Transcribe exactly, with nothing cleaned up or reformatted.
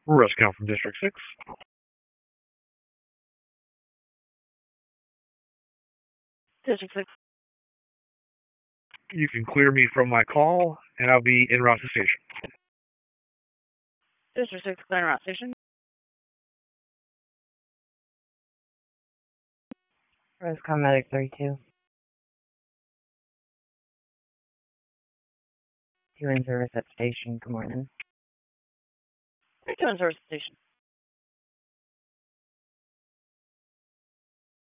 Rescue from District six. District six. You can clear me from my call, and I'll be en route to station. District six, clear en route station. Rescom Medic thirty-two. Two in service at station. Good morning. Two in service at station.